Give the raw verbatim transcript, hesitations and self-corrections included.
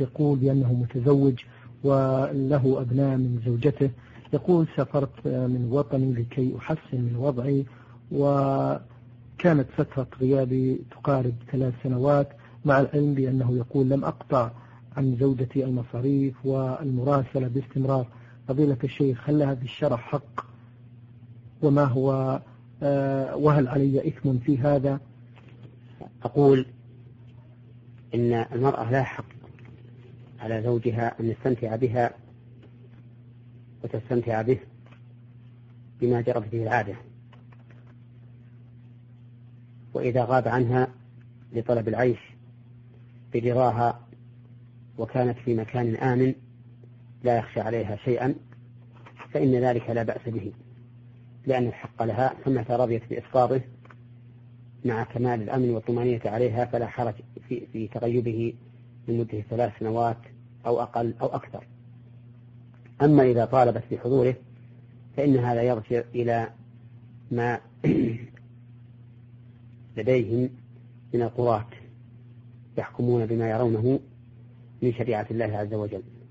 يقول بأنه متزوج وله أبناء من زوجته. يقول سافرت من وطني لكي أحسن من وضعي، وكانت فترة غيابي تقارب ثلاث سنوات، مع العلم بأنه يقول لم أقطع عن زوجتي المصاريف والمراسلة باستمرار. فضيلة الشيخ، هل هذا الشرع حق؟ وما هو آه وهل علي إثم في هذا؟ أقول إن المرأة لا حق على زوجها أن يستمتع بها وتستمتع به بما جرت به العادة، وإذا غاب عنها لطلب العيش برضاها وكانت في مكان آمن لا يخشى عليها شيئا فإن ذلك لا بأس به، لأن الحق لها، ثم رضيت بإسقاطه مع كمال الأمن والطمأنينة عليها فلا حرج في, في تغيبه لمدة ثلاث سنوات أو أقل أو أكثر. أما إذا طالبت بحضوره فإن هذا يرجع إلى ما لديهم من القضاة يحكمون بما يرونه من شريعة الله عز وجل.